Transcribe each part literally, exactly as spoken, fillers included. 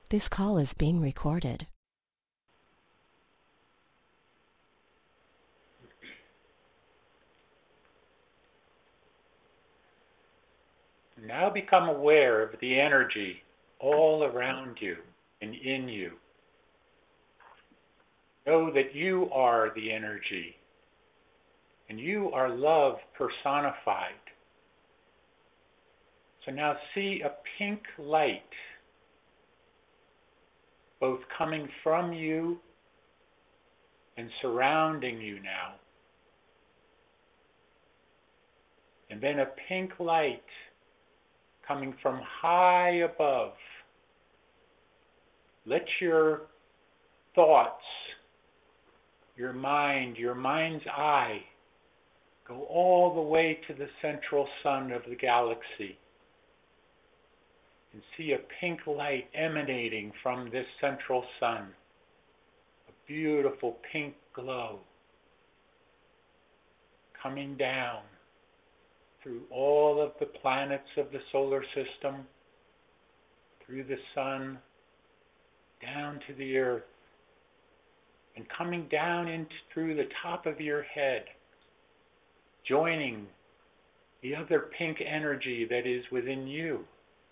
This call is being recorded. Now become aware of the energy all around you and in you. Know that you are the energy, and you are love personified. So now see a pink light both coming from you and surrounding you now. And then a pink light coming from high above. Let your thoughts, your mind, your mind's eye go all the way to the central sun of the galaxy and see a pink light emanating from this central sun, a beautiful pink glow coming down through all of the planets of the solar system, through the sun, down to the earth, and coming down into through the top of your head, joining the other pink energy that is within you,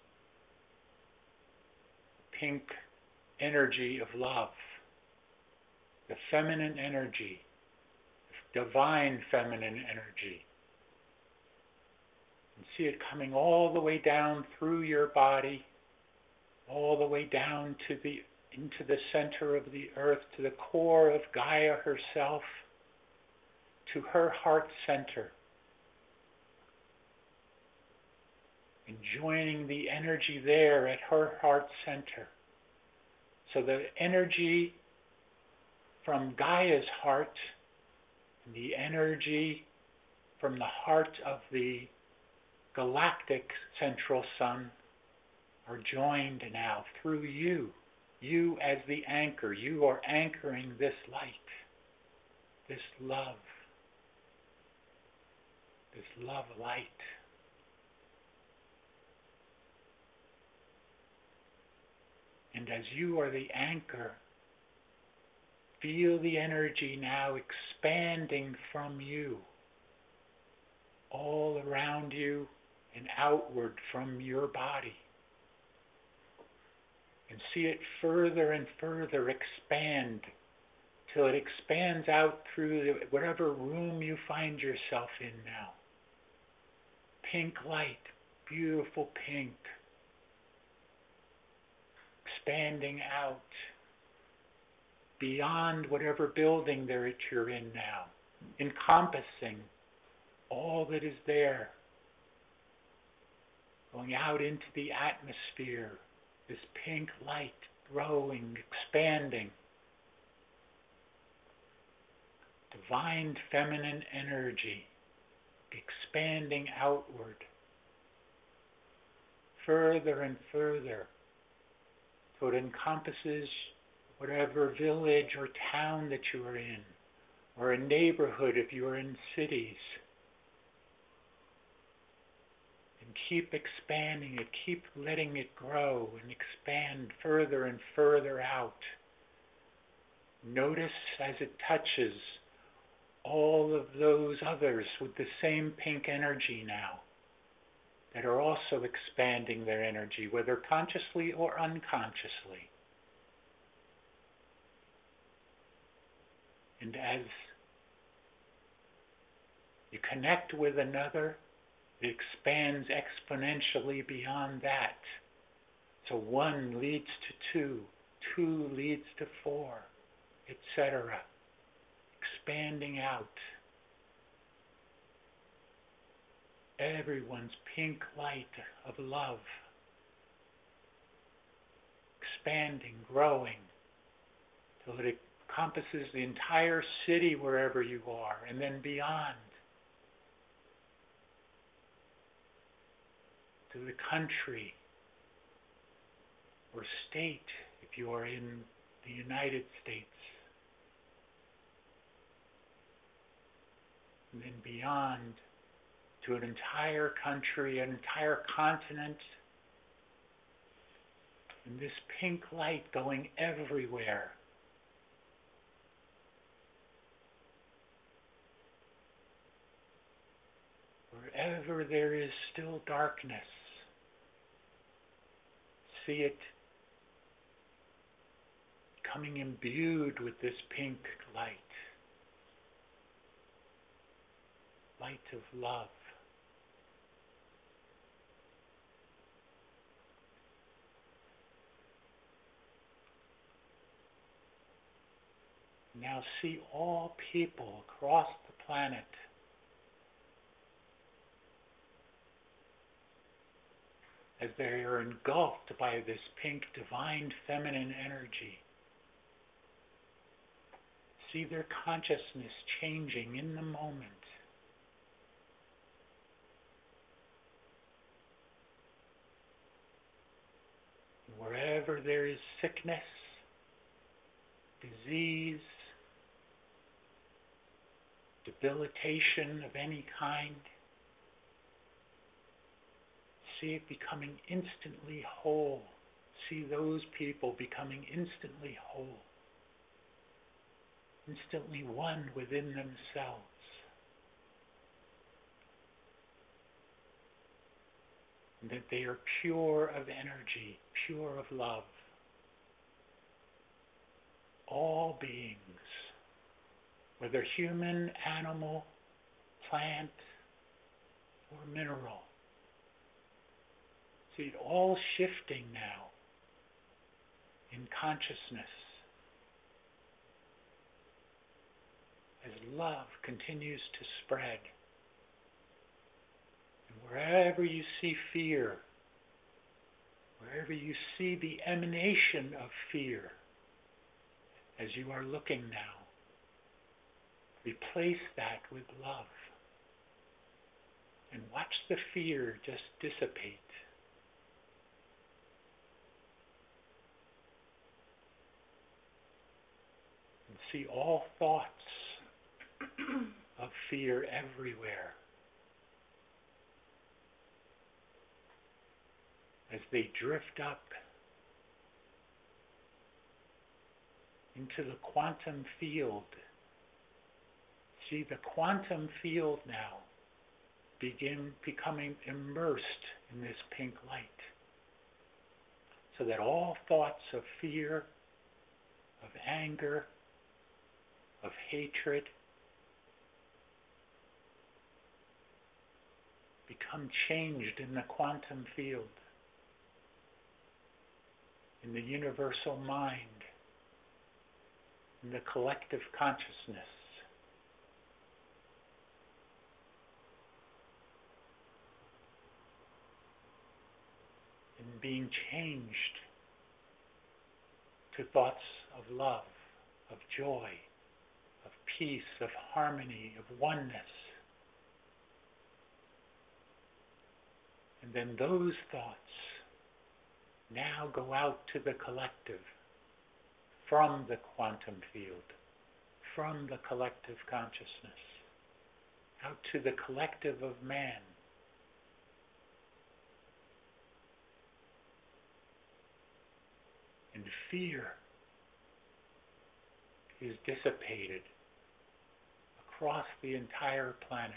pink energy of love, the feminine energy, divine feminine energy. And see it coming all the way down through your body, all the way down to the into the center of the earth, to the core of Gaia herself, to her heart center. And joining the energy there at her heart center. So the energy from Gaia's heart and the energy from the heart of the galactic central sun are joined now through you. You as the anchor. You are anchoring this light, this love, this love light. And as you are the anchor, feel the energy now expanding from you, all around you and outward from your body. And see it further and further expand till it expands out through the, whatever room you find yourself in now. Pink light, beautiful pink, expanding out beyond whatever building there you're in now, encompassing all that is there, going out into the atmosphere, this pink light growing, expanding, divine feminine energy expanding outward, further and further, so it encompasses whatever village or town that you are in, or a neighborhood if you are in cities. And keep expanding it, keep letting it grow and expand further and further out. Notice as it touches all of those others with the same pink energy now, that are also expanding their energy, whether consciously or unconsciously. And as you connect with another, it expands exponentially beyond that. So one leads to two, two leads to four, et cetera. Expanding out. Everyone's pink light of love. Expanding, growing, till it encompasses the entire city wherever you are, and then beyond. To the country or state, if you are in the United States. And then beyond to an entire country, an entire continent, And this pink light going everywhere. Wherever there is still darkness, see it becoming imbued with this pink light. Light of love. Now see all people across the planet as they are engulfed by this pink divine feminine energy. See their consciousness changing in the moment. Wherever there is sickness, disease, debilitation of any kind, see it becoming instantly whole. See those people becoming instantly whole, instantly one within themselves. And that they are pure of energy, pure of love. All beings, whether human, animal, plant, or mineral. See it all shifting now in consciousness as love continues to spread. And wherever you see fear, wherever you see the emanation of fear, as you are looking now, replace that with love. And watch the fear just dissipate. And see all thoughts of fear everywhere as they drift up into the quantum field. See the quantum field now begin becoming immersed in this pink light, so that all thoughts of fear, of anger, of hatred become changed in the quantum field, in the universal mind, in the collective consciousness. And being changed to thoughts of love, of joy, of peace, of harmony, of oneness. And then those thoughts now go out to the collective, from the quantum field, from the collective consciousness, out to the collective of man. And fear is dissipated across the entire planet.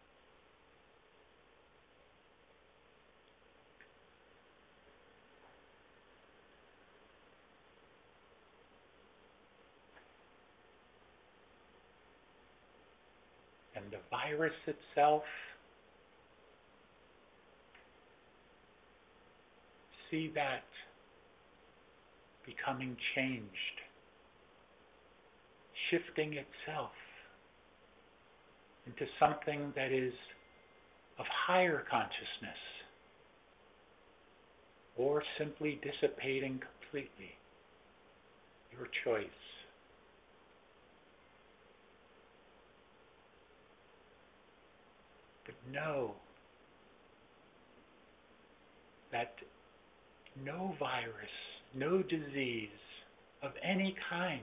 And the virus itself, see that becoming changed, shifting itself into something that is of higher consciousness, or simply dissipating completely. Your choice. But know that no virus, no disease of any kind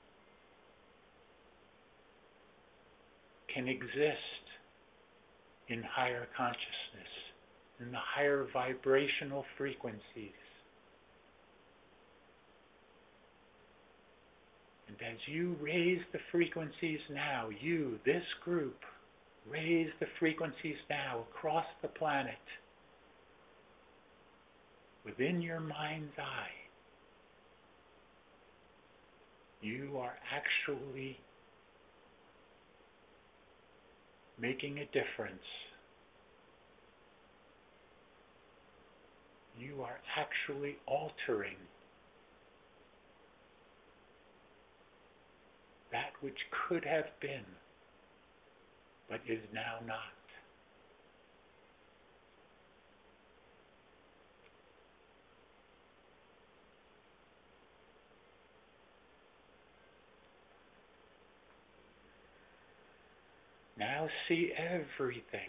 can exist in higher consciousness, in the higher vibrational frequencies. as you raise the frequencies now, you, this group, raise the frequencies now across the planet, within your mind's eye, you are actually making a difference. You are actually altering that which could have been, but is now not. Now see everything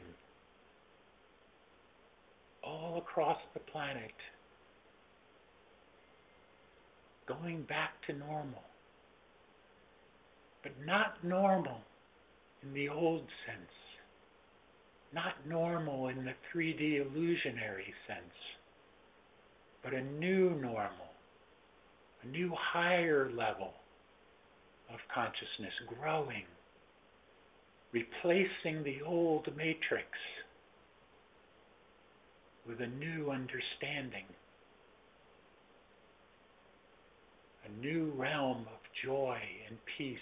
all across the planet going back to normal, but not normal in the old sense, not normal in the three D illusionary sense, but a new normal, a new higher level of consciousness growing, replacing the old matrix with a new understanding, a new realm of joy and peace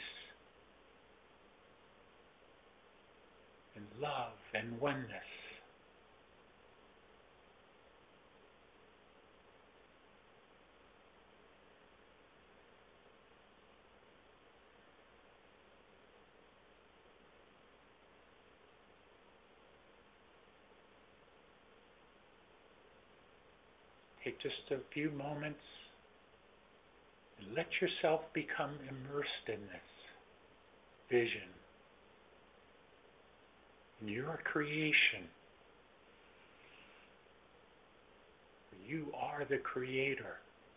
and love and oneness. Take just a few moments and let yourself become immersed in this vision, in your creation. You are the creator.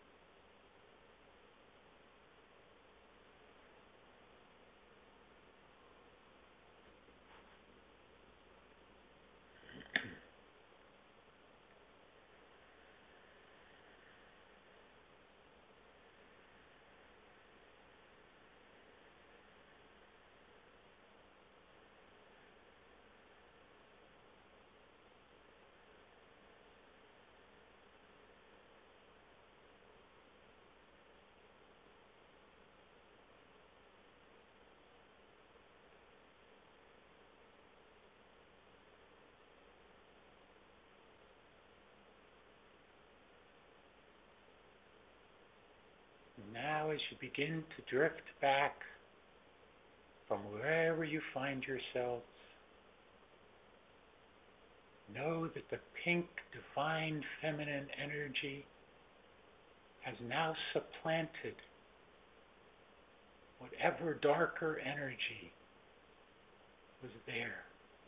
Now, as you begin to drift back from wherever you find yourselves, know that the pink, divine, feminine energy has now supplanted whatever darker energy was there.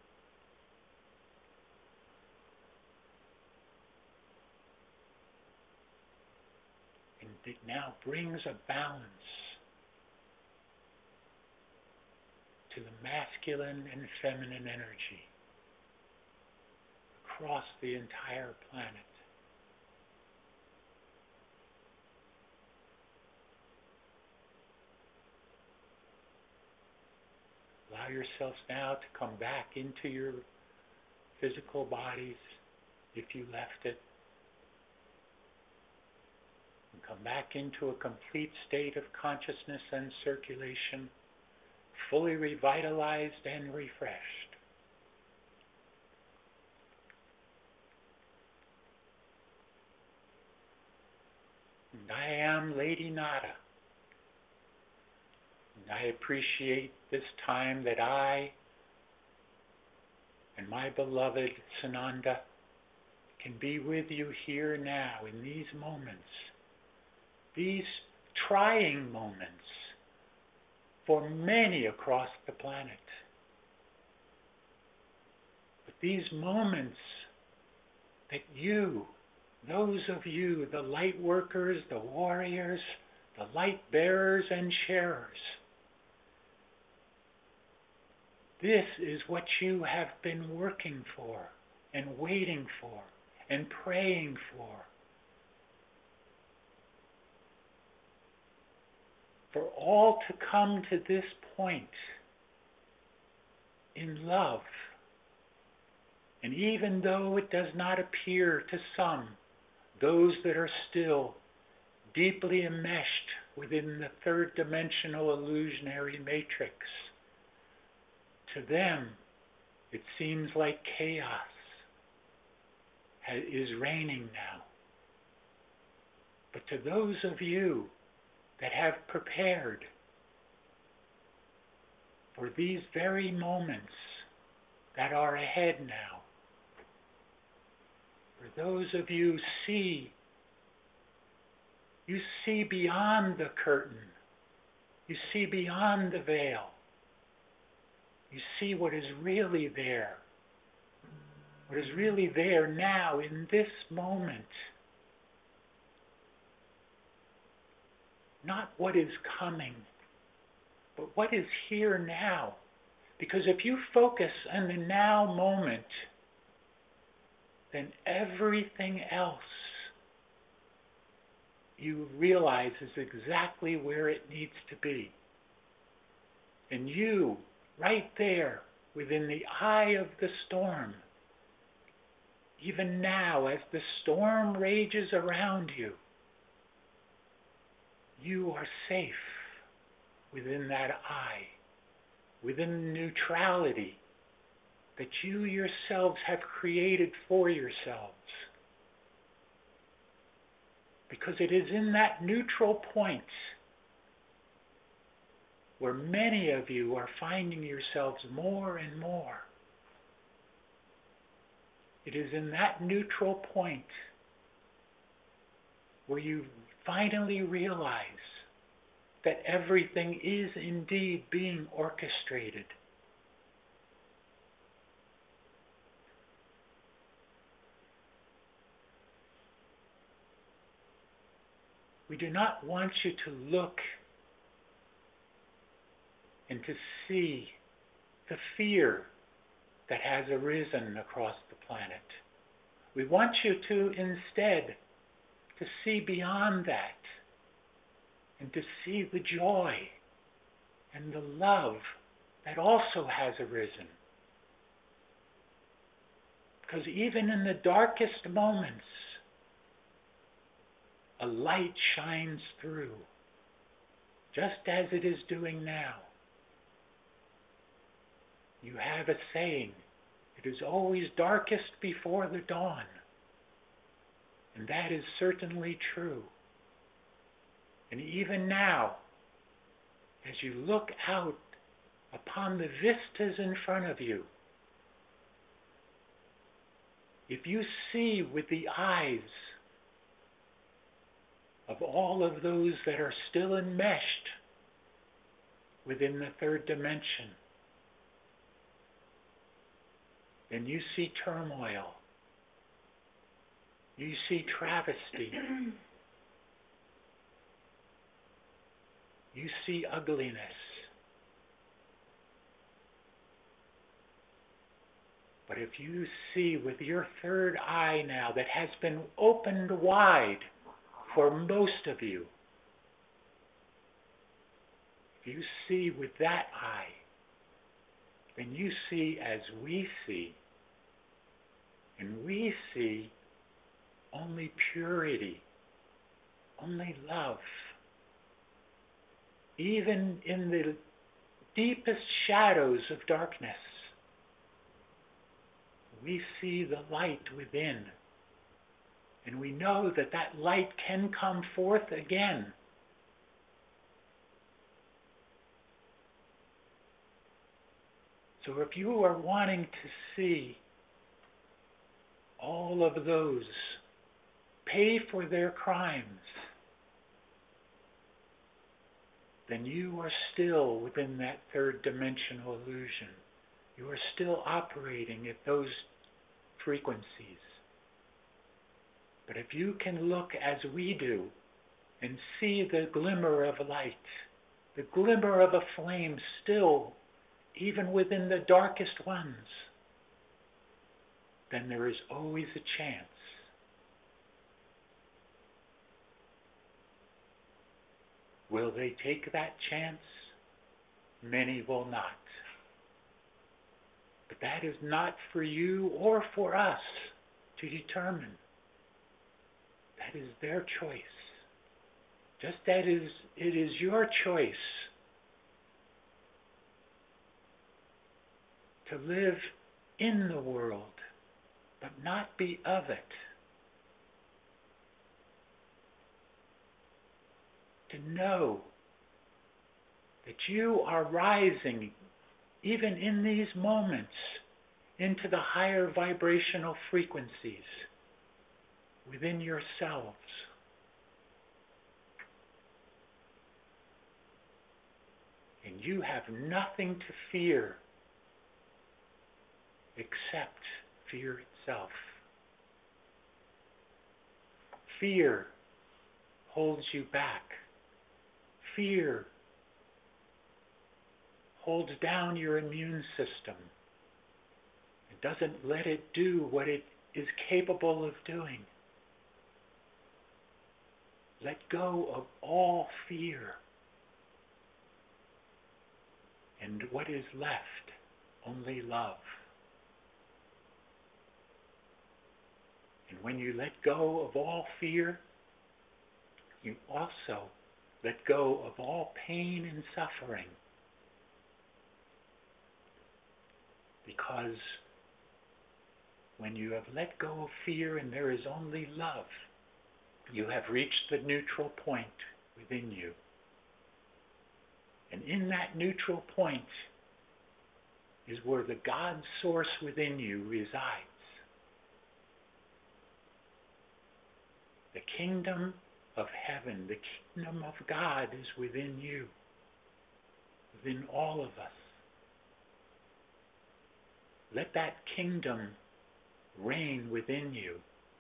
It now brings a balance to the masculine and feminine energy across the entire planet. Allow yourselves now to come back into your physical bodies if you left it. Come back into a complete state of consciousness and circulation, fully revitalized and refreshed. And I am Lady Nada. And I appreciate this time that I and my beloved Sananda can be with you here now in these moments. These trying moments for many across the planet. But these moments that you, those of you, the light workers, the warriors, the light bearers and sharers, this is what you have been working for and waiting for and praying for. for all to come to this point in love. And even though it does not appear to some, those that are still deeply enmeshed within the third dimensional illusionary matrix, to them it seems like chaos is reigning now. But to those of you that have prepared for these very moments that are ahead now, for those of you see, you see beyond the curtain, you see beyond the veil, you see what is really there, what is really there now in this moment. Not what is coming, but what is here now. Because if you focus on the now moment, then everything else you realize is exactly where it needs to be. And you, right there, within the eye of the storm, even now as the storm rages around you, you are safe within that eye, within neutrality that you yourselves have created for yourselves. Because it is in that neutral point where many of you are finding yourselves more and more. It is in that neutral point where you finally realize that everything is indeed being orchestrated. We do not want you to look and to see the fear that has arisen across the planet. We want you to instead to see beyond that and to see the joy and the love that also has arisen. Because even in the darkest moments, a light shines through, just as it is doing now. You have a saying, it is always darkest before the dawn. And that is certainly true. And even now, as you look out upon the vistas in front of you, if you see with the eyes of all of those that are still enmeshed within the third dimension, then you see turmoil, you see travesty, you see ugliness. But if you see with your third eye now that has been opened wide for most of you, if you see with that eye, then you see as we see. And we see only purity, only love. Even in the deepest shadows of darkness, we see the light within. And we know that that light can come forth again. So if you are wanting to see all of those pay for their crimes, then you are still within that third dimensional illusion. You are still operating at those frequencies. But if you can look as we do and see the glimmer of light, the glimmer of a flame still, even within the darkest ones, then there is always a chance. Will they take that chance? Many will not. But that is not for you or for us to determine. That is their choice. Just as it is, it is your choice to live in the world, but not be of it. To know that you are rising, even in these moments, into the higher vibrational frequencies within yourselves. And you have nothing to fear except fear itself. Fear holds you back. Fear holds down your immune system. It doesn't let it do what it is capable of doing. Let go of all fear. And what is left? Only love. And when you let go of all fear, you also let go of all pain and suffering. Because when you have let go of fear and there is only love, you have reached the neutral point within you. And in that neutral point is where the God source within you resides. The kingdom of heaven, the kingdom of God is within you, within all of us. Let that kingdom reign within you.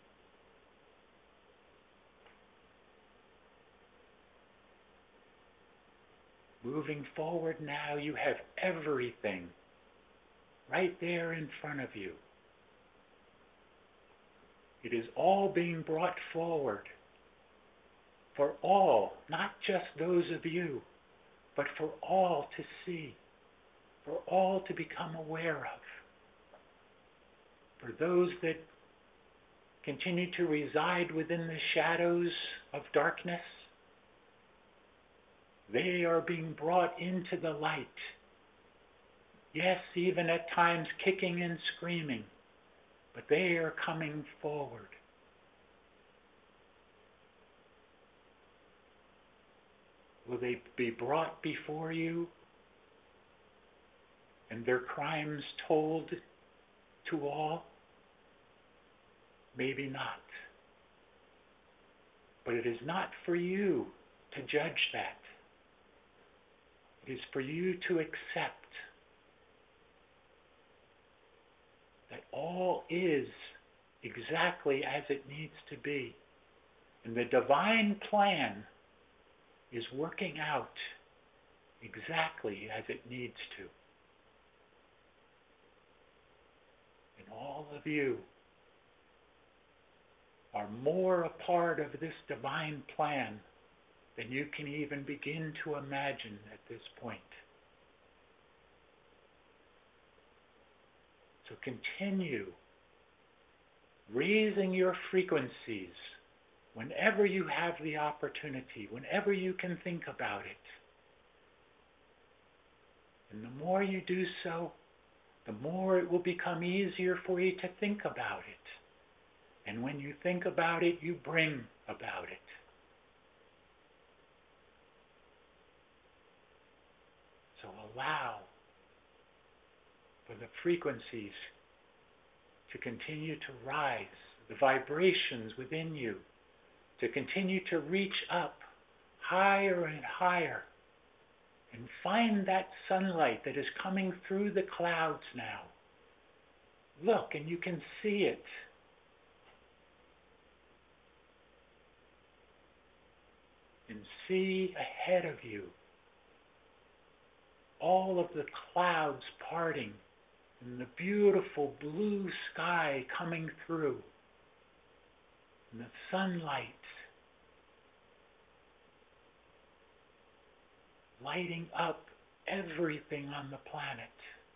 Moving forward now, you have everything right there in front of you. It is all being brought forward for all, not just those of you, but for all to see, for all to become aware of. For those that continue to reside within the shadows of darkness, they are being brought into the light. Yes, even at times kicking and screaming, but they are coming forward. Will they be brought before you and their crimes told to all? Maybe not. But it is not for you to judge that. It is for you to accept that all is exactly as it needs to be. And the divine plan is working out exactly as it needs to. And all of you are more a part of this divine plan than you can even begin to imagine at this point. So continue raising your frequencies whenever you have the opportunity, whenever you can think about it. And the more you do so, the more it will become easier for you to think about it. And when you think about it, you bring about it. So allow for the frequencies to continue to rise, the vibrations within you to continue to reach up higher and higher, and find that sunlight that is coming through the clouds now. Look, and you can see it. And see ahead of you all of the clouds parting and the beautiful blue sky coming through, and the sunlight. lighting up everything on the planet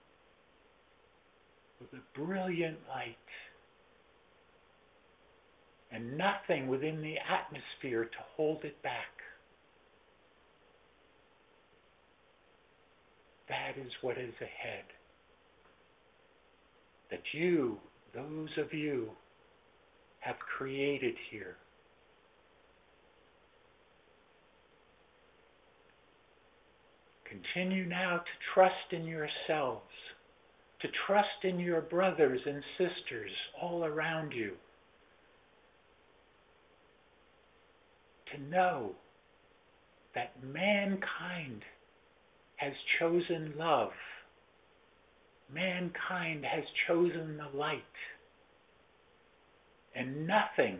with a brilliant light, and nothing within the atmosphere to hold it back. That is what is ahead. That you, those of you, have created here. Continue now to trust in yourselves, to trust in your brothers and sisters all around you, to know that mankind has chosen love. Mankind has chosen the light. And nothing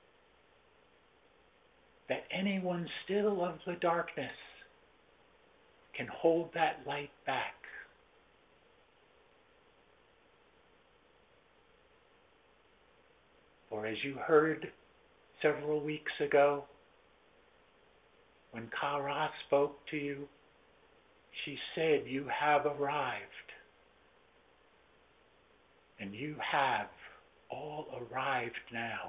that anyone still of the darkness can hold that light back. For as you heard several weeks ago, when Kara spoke to you, she said, you have arrived. And you have all arrived now.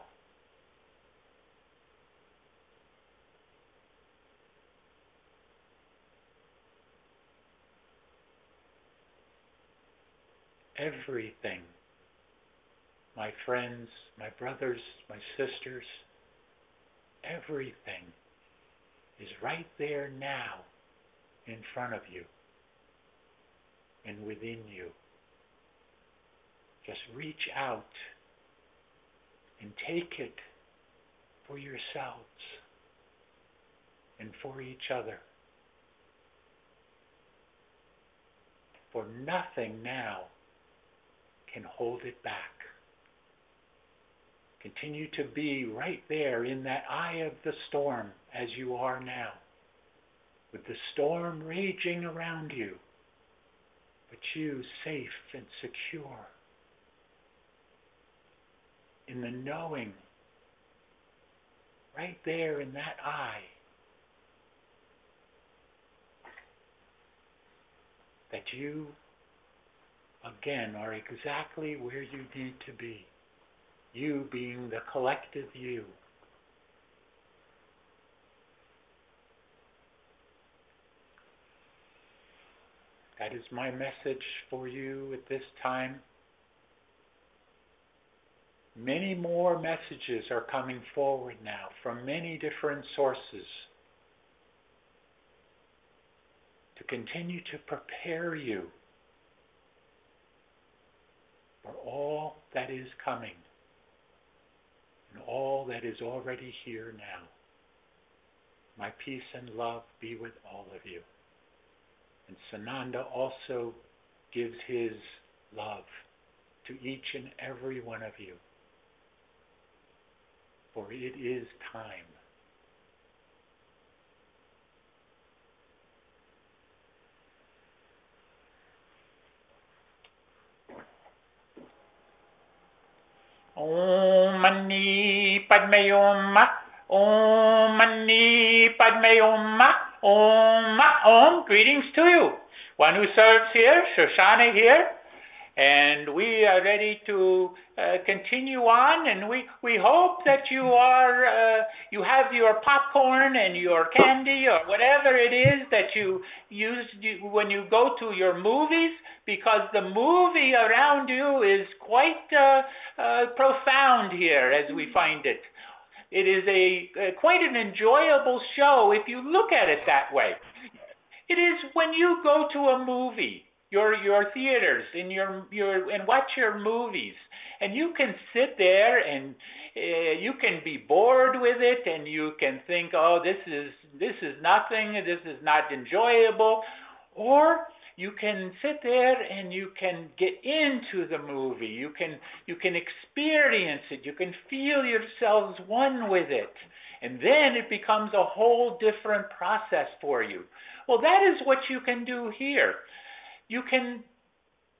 Everything, my friends, my brothers, my sisters, everything is right there now in front of you and within you. Just reach out and take it for yourselves and for each other. For nothing now can hold it back. Continue to be right there in that eye of the storm as you are now, with the storm raging around you, but you safe and secure in the knowing, right there in that eye, that you, again, are exactly where you need to be. You being the collective you. That is my message for you at this time. Many more messages are coming forward now from many different sources to continue to prepare you for all that is coming and all that is already here now. My peace and love be with all of you. And Sananda also gives his love to each and every one of you. For it is time. Om Mani Padme Hum. Om Mani Padme Hum. Om. Om. Greetings to you. One who serves here, Shoshana here. And we are ready to uh, continue on, and we, we hope that you are uh, you have your popcorn and your candy or whatever it is that you use when you go to your movies, because the movie around you is quite uh, uh, profound here as we find it. It is a uh, quite an enjoyable show if you look at it that way. It is when you go to a movie, your your theaters, in your your and watch your movies, and you can sit there and uh, you can be bored with it, and you can think, oh, this is this is nothing, this is not enjoyable, or you can sit there and you can get into the movie. You can you can experience it. You can feel yourselves one with it, and then it becomes a whole different process for you. Well, that is what you can do here. You can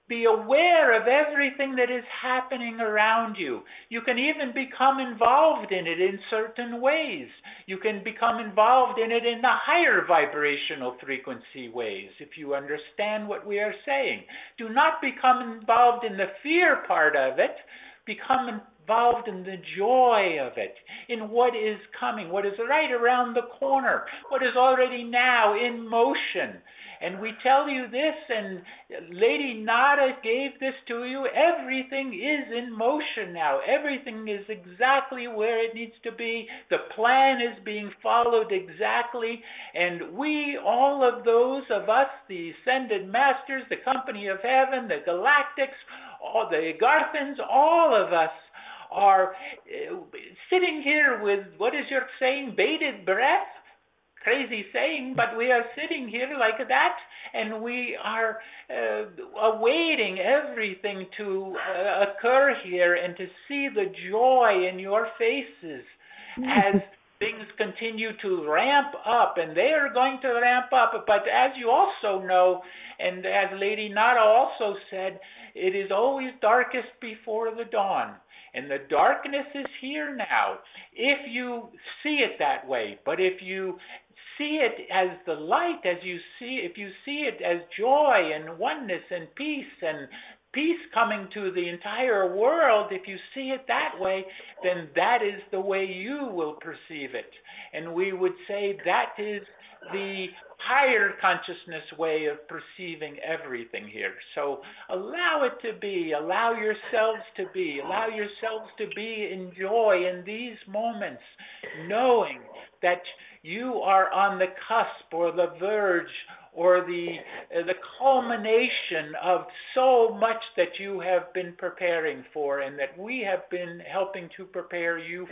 be aware of everything that is happening around you. You can even become involved in it in certain ways. You can become involved in it in the higher vibrational frequency ways, if you understand what we are saying. Do not become involved in the fear part of it. Become involved in the joy of it, in what is coming, what is right around the corner, what is already now in motion. And we tell you this, and Lady Nada gave this to you, everything is in motion now. Everything is exactly where it needs to be. The plan is being followed exactly. And we, all of those of us, the Ascended Masters, the Company of Heaven, the Galactics, all the Garthans, all of us are uh, sitting here with, what is your saying, bated breath? Crazy saying, but we are sitting here like that, and we are uh, awaiting everything to uh, occur here and to see the joy in your faces as things continue to ramp up, and they are going to ramp up. But as you also know, and as Lady Nada also said, it is always darkest before the dawn. And the darkness is here now, if you see it that way. But if you see it as the light, as you see, if you see it as joy and oneness and peace and peace coming to the entire world, if you see it that way, then that is the way you will perceive it. And we would say that is the higher consciousness way of perceiving everything here. So allow it to be, allow yourselves to be, allow yourselves to be in joy in these moments, knowing that you are on the cusp or the verge or the uh, the culmination of so much that you have been preparing for and that we have been helping to prepare you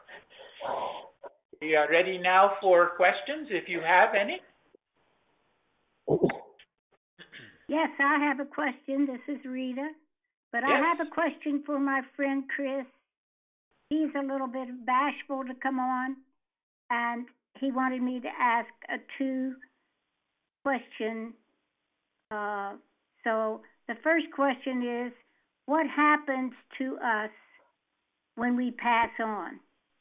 for. We are ready now for questions, if you have any. Yes, I have a question. This is Rita. But yes. I have a question for my friend Chris. He's a little bit bashful to come on, and he wanted me to ask a two question. Uh, so the first question is, what happens to us when we pass on?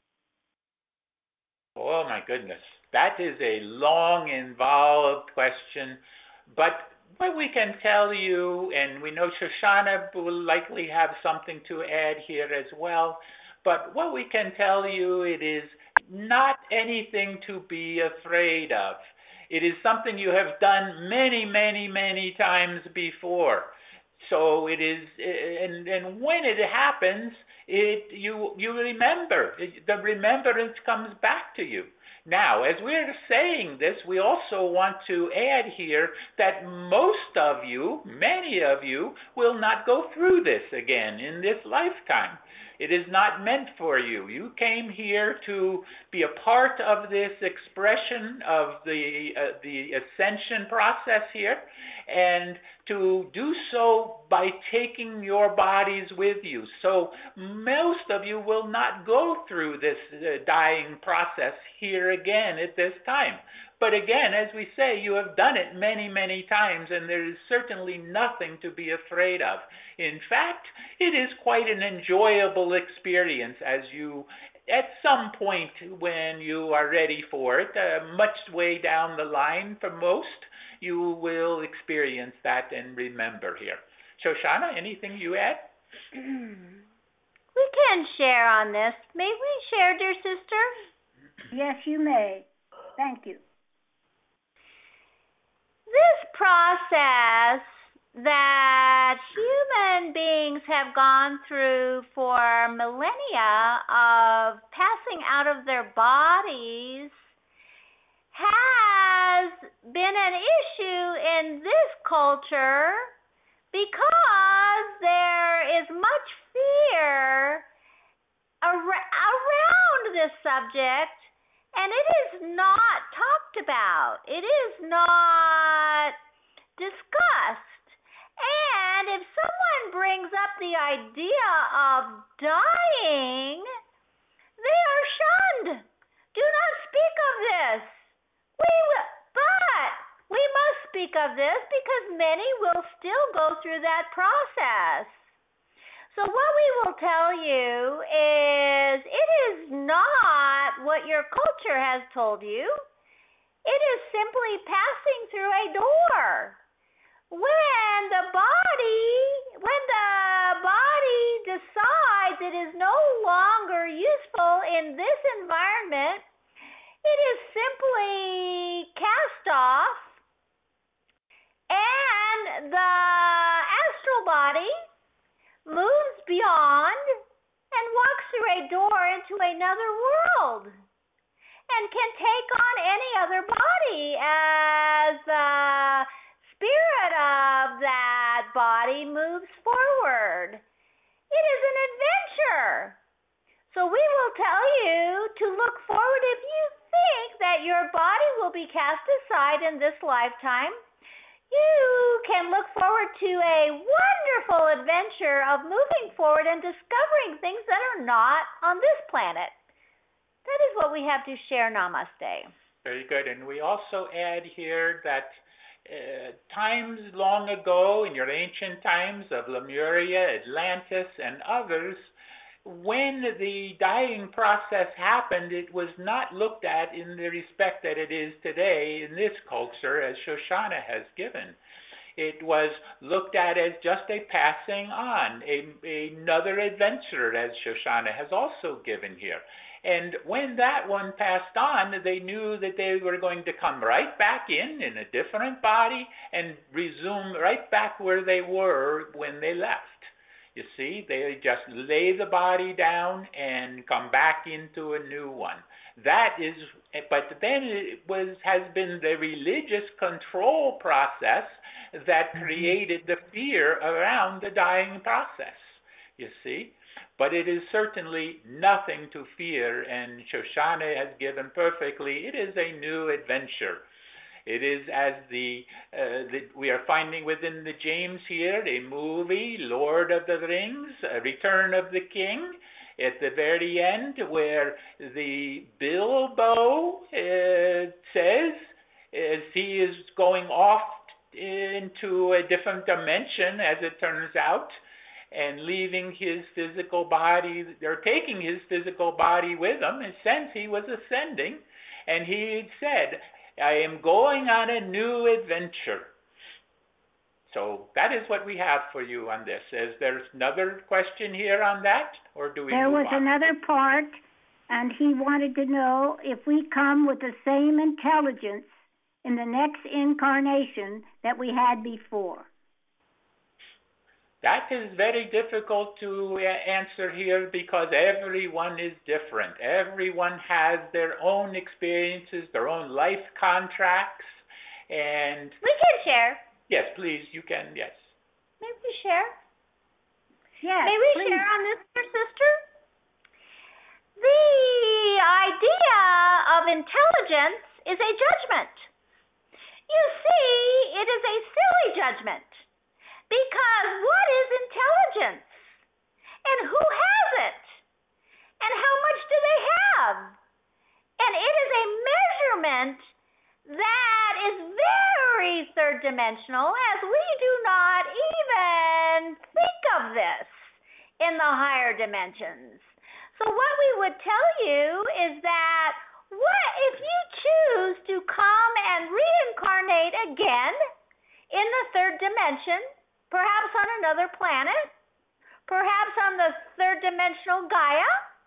Oh my goodness, that is a long, involved question, but what we can tell you, and we know Shoshana will likely have something to add here as well, but what we can tell you, it is not anything to be afraid of. It is something you have done many, many, many times before. So it is, and, and when it happens, it you you remember. It, the remembrance comes back to you. Now, as we're saying this, we also want to add here that most of you, many of you, will not go through this again in this lifetime. It is not meant for you. You came here to be a part of this expression of the uh, the ascension process here, and to do so by taking your bodies with you. So most of you will not go through this uh, dying process here again at this time. But again, as we say, you have done it many, many times, and there is certainly nothing to be afraid of. In fact, it is quite an enjoyable experience as you, at some point when you are ready for it, uh, much way down the line for most, you will experience that and remember here. Shoshana, anything you add? We can share on this. May we share, dear sister? Yes, you may. Thank you. This process that human beings have gone through for millennia of passing out of their bodies has been an issue in this culture because there is much fear ar- around this subject, and it is not talked about. It is not discussed. And if someone brings up the idea of dying, they are shunned. Do not speak of this. We will, but we must speak speak of this because many will still go through that process. So what we will tell you is it is not what your culture has told you. It is simply passing through a door. When the body, when the body decides it is no longer useful in this environment, it is simply cast off, and the astral body moves beyond and walks through a door into another world and can take on any other body as the spirit of that body moves forward. It is an adventure. So we will tell you to look forward. If you think that your body will be cast aside in this lifetime, you can look forward to a wonderful adventure of moving forward and discovering things that are not on this planet. That is what we have to share. Namaste. Very good. And we also add here that uh, times long ago, in your ancient times of Lemuria, Atlantis, and others, when the dying process happened, it was not looked at in the respect that it is today in this culture, as Shoshana has given. It was looked at as just a passing on, a, another adventure, as Shoshana has also given here. And when that one passed on, they knew that they were going to come right back in, in a different body, and resume right back where they were when they left. You see, they just lay the body down and come back into a new one. That is, but then it was has been the religious control process that created the fear around the dying process. You see, but it is certainly nothing to fear, and Shoshana has given perfectly. It is a new adventure. It is as the, uh, the we are finding within the James here, a movie, Lord of the Rings, a Return of the King, at the very end, where the Bilbo uh, says, as he is going off into a different dimension, as it turns out, and leaving his physical body, or taking his physical body with him, in a sense he was ascending, and he had said, I am going on a new adventure. So that is what we have for you on this. Is there another question here on that, or do we There move was on? another part, and he wanted to know if we come with the same intelligence in the next incarnation that we had before. That is very difficult to answer here because everyone is different. Everyone has their own experiences, their own life contracts, and... We can share. Yes, please, you can, yes. May we share? Yes, May we please. share on this, dear sister? The idea of intelligence is a judgment. You see, it is a silly judgment. Because what is intelligence? And who has it? And how much do they have? And it is a measurement that is very third dimensional, as we do not even think of this in the higher dimensions. So what we would tell you is that what if you choose to come and reincarnate again in the third dimension, perhaps on another planet, perhaps on the third dimensional Gaia,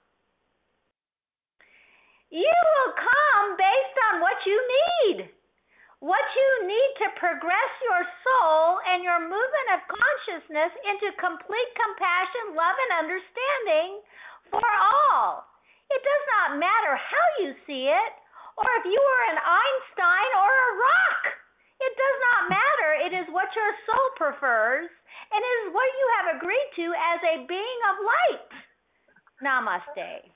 you will come based on what you need. What you need to progress your soul and your movement of consciousness into complete compassion, love, and understanding for all. It does not matter how you see it, or if you are an Einstein or a rock. It does not matter. It is what your soul prefers, and it is what you have agreed to as a being of light. Namaste.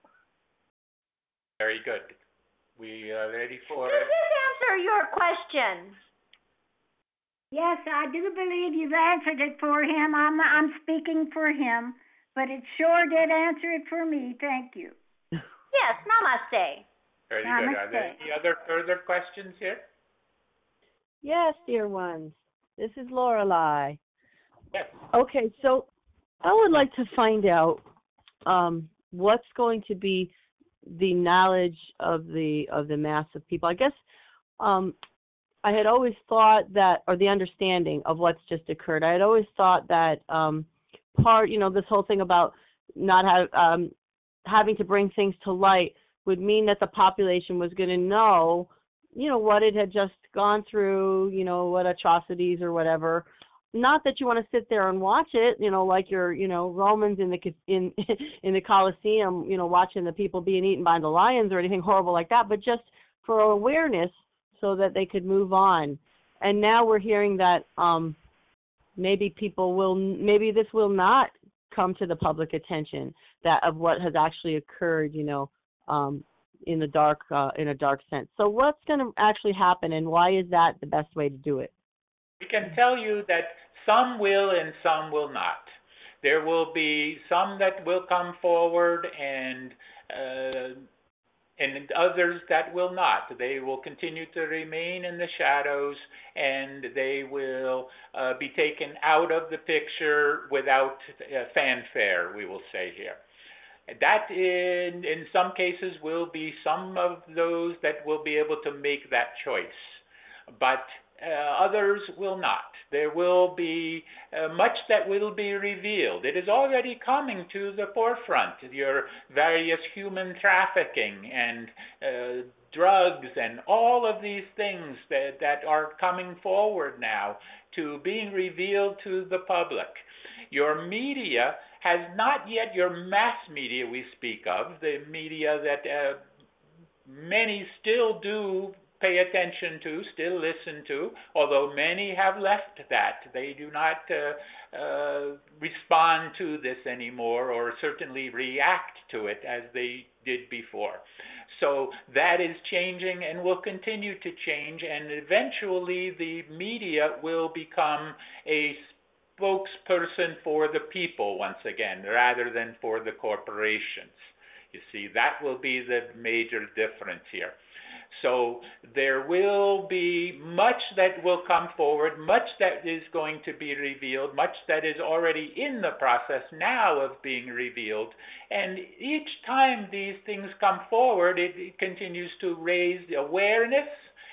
Very good. We are ready for... Does this answer your question? Yes, I do believe you've answered it for him. I'm I'm speaking for him, but it sure did answer it for me. Thank you. Yes, namaste. Very Namaste. good. Are there any other further questions here? Yes, dear ones. This is Lorelei. Yes. Okay, so I would like to find out um, what's going to be the knowledge of the of the mass of people. I guess um, I had always thought that, or the understanding of what's just occurred. I had always thought that um, part, you know, this whole thing about not have um, having to bring things to light would mean that the population was going to know, you know, what it had just gone through, you know, what atrocities or whatever. Not that you want to sit there and watch it, you know, like you're, you know, Romans in the in in the Colosseum, you know, watching the people being eaten by the lions or anything horrible like that, but just for awareness so that they could move on. And now we're hearing that um, maybe people will, maybe this will not come to the public attention that of what has actually occurred, you know, um, in the dark, uh, in a dark sense. So what's going to actually happen, and why is that the best way to do it? We can tell you that some will and some will not. There will be some that will come forward and uh, and others that will not. They will continue to remain in the shadows, and they will uh, be taken out of the picture without uh, fanfare, we will say here. That in in some cases will be some of those that will be able to make that choice, but uh, others will not. There will be uh, much that will be revealed. It is already coming to the forefront. Your various human trafficking and uh, drugs and all of these things that, that are coming forward now to being revealed to the public. Your media has not yet, your mass media we speak of, the media that uh, many still do pay attention to, still listen to, although many have left that. They do not uh, uh, respond to this anymore, or certainly react to it as they did before. So that is changing and will continue to change, and eventually the media will become a spokesperson for the people once again, rather than for the corporations. You see, that will be the major difference here. So there will be much that will come forward, much that is going to be revealed, much that is already in the process now of being revealed. And each time these things come forward, it, it continues to raise awareness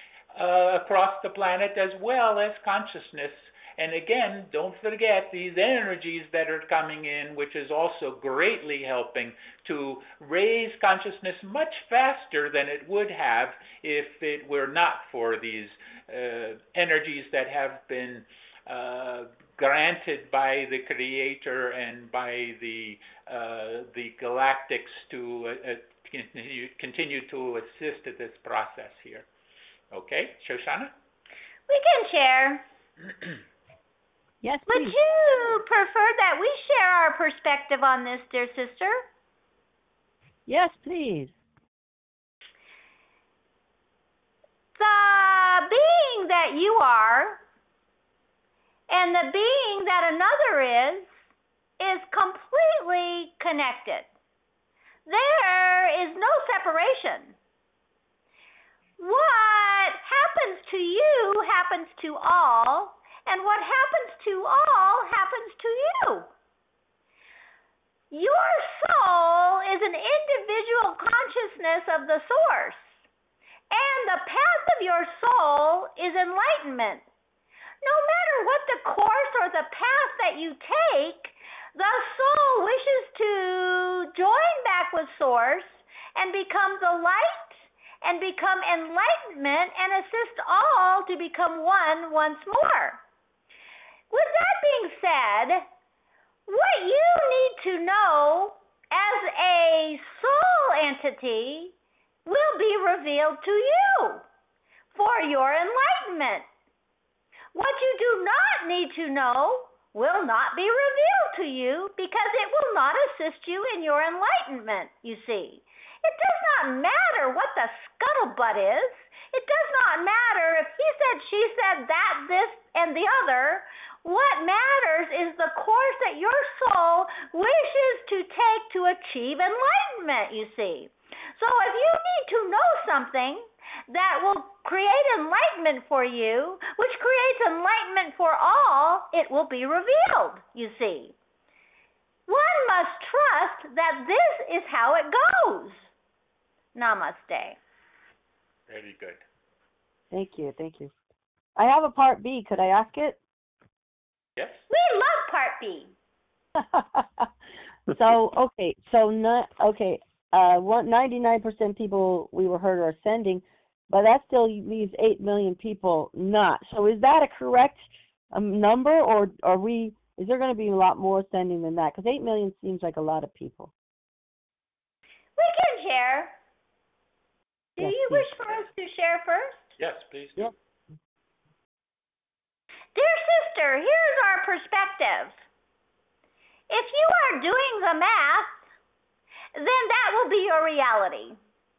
uh, across the planet as well as consciousness. And again, don't forget these energies that are coming in, which is also greatly helping to raise consciousness much faster than it would have if it were not for these uh, energies that have been uh, granted by the Creator and by the uh, the galactics to uh, continue, continue to assist in this process here. Okay, Shoshana? We can share. Yes, Would please. you prefer that we share our perspective on this, dear sister? Yes, please. The being that you are and the being that another is, is completely connected. There is no separation. What happens to you happens to all, and what happens to all happens to you. Your soul is an individual consciousness of the source, and the path of your soul is enlightenment. No matter what the course or the path that you take, the soul wishes to join back with source and become the light and become enlightenment and assist all to become one once more. With that being said, what you need to know as a soul entity will be revealed to you for your enlightenment. What you do not need to know will not be revealed to you because it will not assist you in your enlightenment, you see. It does not matter what the scuttlebutt is. It does not matter if he said, she said, that, this, and the other. What matters is the course that your soul wishes to take to achieve enlightenment, you see. So if you need to know something, that will create enlightenment for you, which creates enlightenment for all, it will be revealed, you see. One must trust that this is how it goes. Namaste. Very good. Thank you, thank you. I have a part B. Could I ask it? Yes? We love part B. So, okay, so not, okay, uh, one, ninety-nine percent people we were heard are ascending, but that still leaves eight million people not. So is that a correct um, number, or are we, is there going to be a lot more ascending than that? Because eight million seems like a lot of people. We can share. Do Yes, you please. wish for us to share first? Yes, please. Yep. Dear sister, here's our perspective. If you are doing the math, then that will be your reality.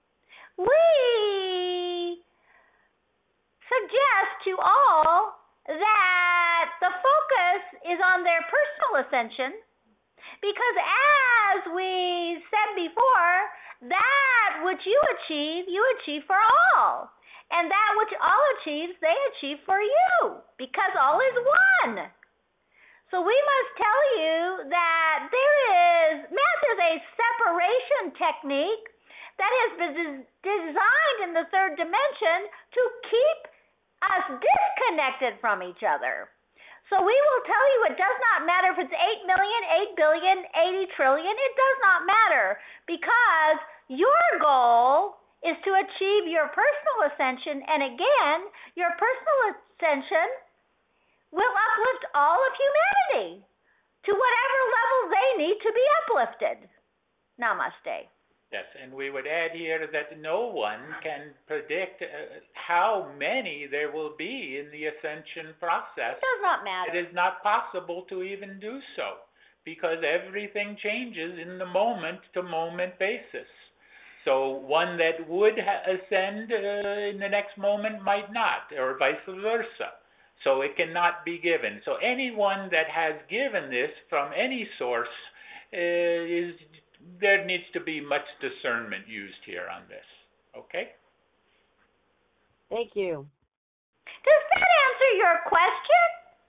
We suggest to all that the focus is on their personal ascension, because as we said before, that which you achieve, you achieve for all. And that which all achieves, they achieve for you, because all is one. So we must tell you that there is, math is a separation technique that has been des- designed in the third dimension to keep us disconnected from each other. So we will tell you it does not matter if it's eight million, eight billion, eighty trillion, it does not matter, because your goal is to achieve your personal ascension, and again, your personal ascension will uplift all of humanity to whatever level they need to be uplifted. Namaste. Yes, and we would add here that no one can predict uh, how many there will be in the ascension process. It does not matter. It is not possible to even do so, because everything changes in the moment-to-moment basis. So one that would ha- ascend uh, in the next moment might not, or vice versa. So it cannot be given. So anyone that has given this from any source, uh, is there needs to be much discernment used here on this. Okay? Thank you. Does that answer your question?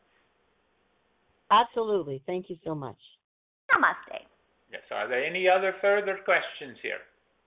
Absolutely. Thank you so much. Namaste. Yes. Are there any other further questions here?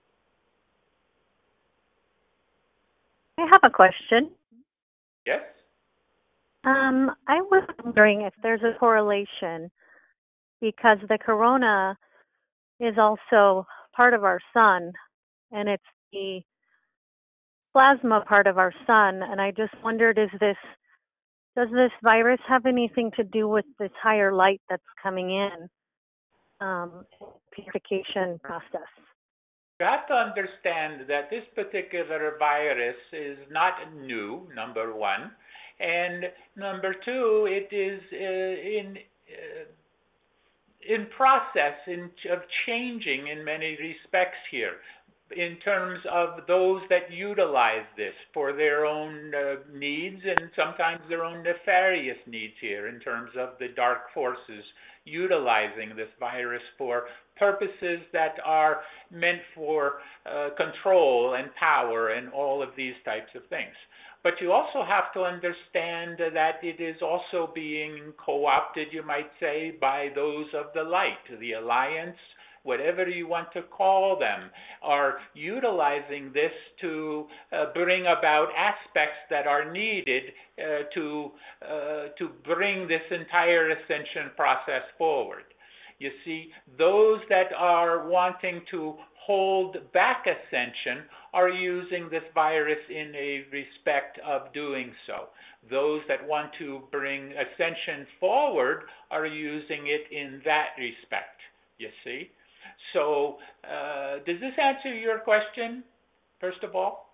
I have a question. Yes? Um, I was wondering if there's a correlation, because the corona is also part of our sun, and it's the plasma part of our sun, and I just wondered, is this, does this virus have anything to do with this higher light that's coming in, um, purification process? You have to understand that this particular virus is not new, number one. And number two, it is uh, in uh, in process in, of changing in many respects here, in terms of those that utilize this for their own uh, needs, and sometimes their own nefarious needs here, in terms of the dark forces utilizing this virus for purposes that are meant for uh, control and power and all of these types of things. But you also have to understand that it is also being co-opted, you might say, by those of the light. The Alliance, whatever you want to call them, are utilizing this to uh, bring about aspects that are needed uh, to, uh, to bring this entire ascension process forward. You see, those that are wanting to hold back ascension are using this virus in a respect of doing so. Those that want to bring ascension forward are using it in that respect, you see. So, uh, does this answer your question, first of all?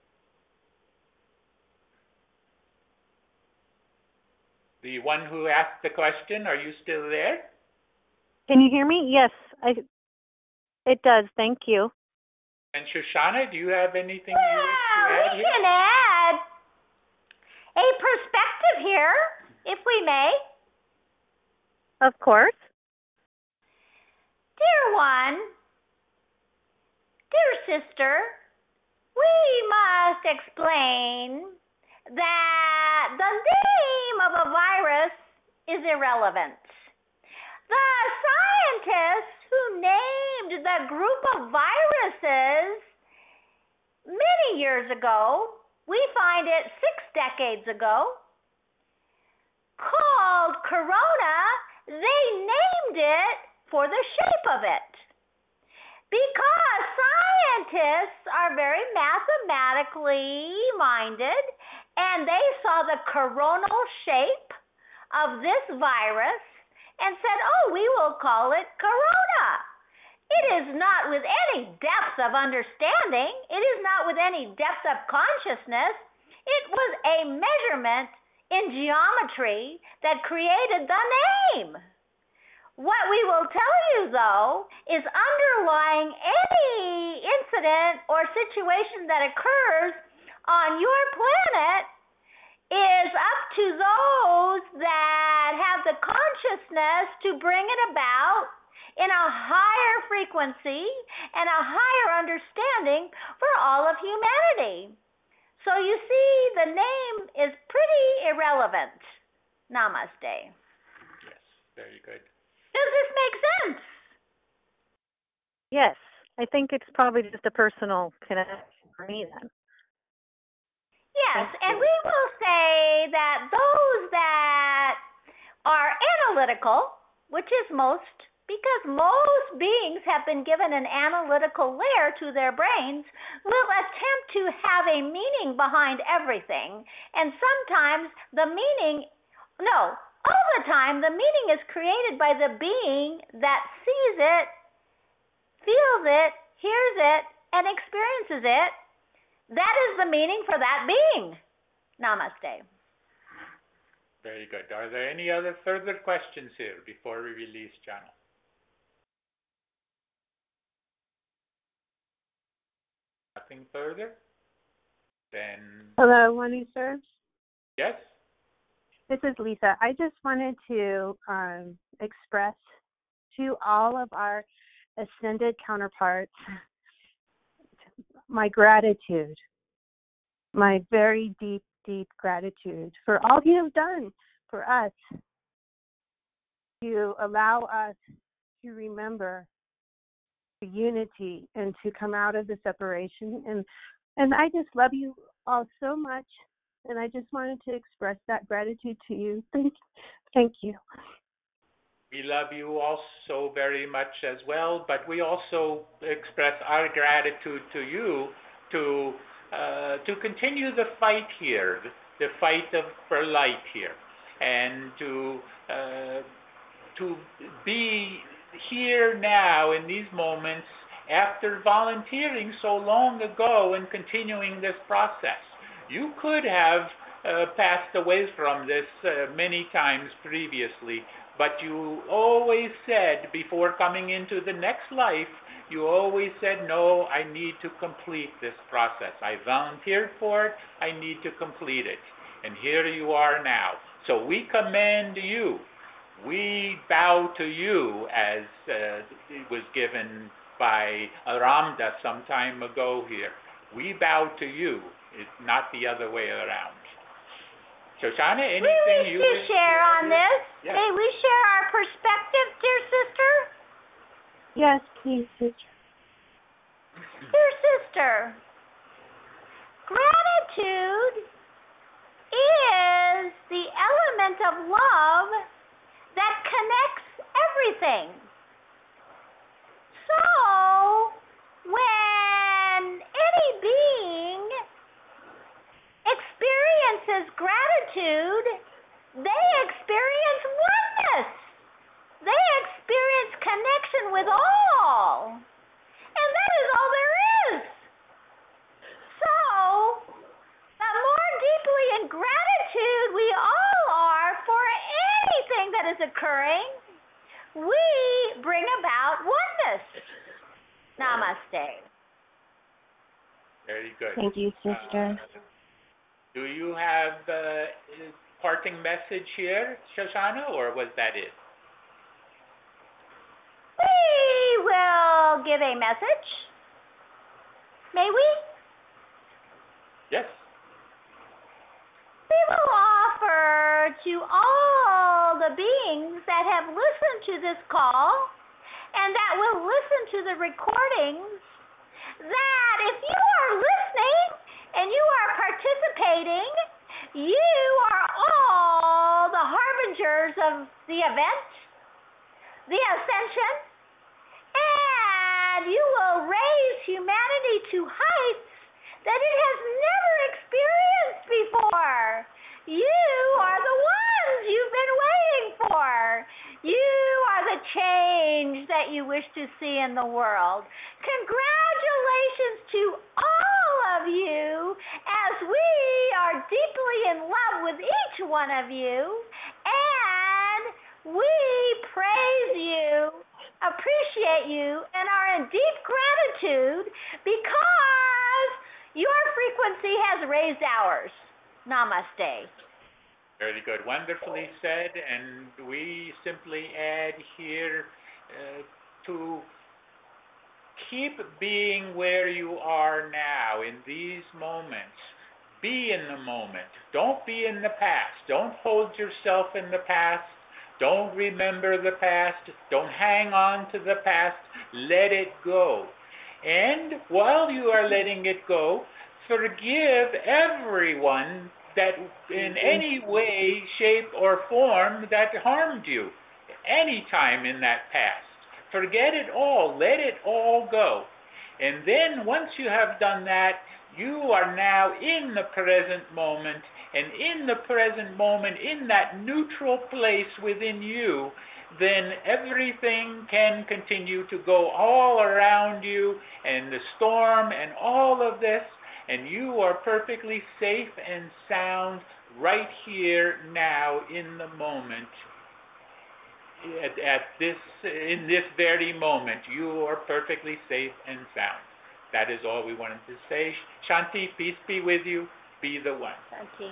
The one who asked the question, are you still there? Can you hear me? Yes, I, it does. Thank you. And Shoshana, do you have anything Well, you wish to add we here? can add a perspective here, if we may. Of course. Dear one, dear sister, we must explain that the name of a virus is irrelevant. The scientists who named the group of viruses many years ago, we find it six decades ago, called corona, they named it for the shape of it. Because scientists are very mathematically minded, and they saw the coronal shape of this virus and said, oh, we will call it corona. It is not with any depth of understanding. It is not with any depth of consciousness. It was a measurement in geometry that created the name. What we will tell you, though, is underlying any incident or situation that occurs on your planet is up to those that have the consciousness to bring it about in a higher frequency and a higher understanding for all of humanity. So you see, the name is pretty irrelevant. Namaste. Yes, very good. Does this make sense? Yes, I think it's probably just a personal connection for me then. Yes, and we will say that those that are analytical, which is most, because most beings have been given an analytical layer to their brains, will attempt to have a meaning behind everything. And sometimes the meaning, no, all the time the meaning is created by the being that sees it, feels it, hears it, and experiences it. That is the meaning for that being. Namaste. Very good. Are there any other further questions here before we release channel? Nothing further? Then... Hello, Wani Sir. Yes? This is Lisa. I just wanted to um, express to all of our ascended counterparts my gratitude, my very deep, deep gratitude for all you have done for us, to allow us to remember the unity and to come out of the separation. And and I just love you all so much, and I just wanted to express that gratitude to you. Thank, thank you. We love you also very much as well, but we also express our gratitude to you to uh, to continue the fight here, the fight of, for light here, and to uh, to be here now in these moments after volunteering so long ago and continuing this process. You could have uh, passed away from this uh, many times previously, but you always said before coming into the next life, you always said, no, I need to complete this process. I volunteered for it, I need to complete it. And here you are now. So we commend you. We bow to you as uh, it was given by Ramda some time ago here. We bow to you, it's not the other way around. Shoshana, anything we you wish wish to share on this? Yes. May we share our perspective, dear sister? Yes, please, sister. Dear sister, gratitude is the element of love that connects everything. So, when any being experiences gratitude, they experience oneness. They experience connection with all. And that is all there is. So, the more deeply in gratitude we all are for anything that is occurring, we bring about oneness. Namaste. Very good. Thank you, sister. Uh, do you have a uh, parting message here, Shoshana, or was that it? We will give a message. May we? Yes. We will offer to all the beings that have listened to this call and that will listen to the recordings that if you are listening and you are participating, you are all the harbingers of the event, the ascension, and you will raise humanity to heights that it has never experienced before. You are the ones you've been waiting for. You are the change that you wish to see in the world. Congratulations to all of you as we are deeply in love with each one of you, and we praise you, appreciate you, and are in deep gratitude because your frequency has raised ours. Namaste. Very good. Wonderfully said. And we simply add here uh, to keep being where you are now in these moments. Be in the moment. Don't be in the past. Don't hold yourself in the past. Don't remember the past. Don't hang on to the past. Let it go. And while you are letting it go, forgive everyone that in any way, shape, or form that harmed you any time in that past. Forget it all. Let it all go. And then once you have done that, you are now in the present moment, and in the present moment, in that neutral place within you, then everything can continue to go all around you, and the storm and all of this, and you are perfectly safe and sound right here now in the moment. At, at this, in this very moment, you are perfectly safe and sound. That is all we wanted to say. Shanti, peace be with you. Be the one. Shanti.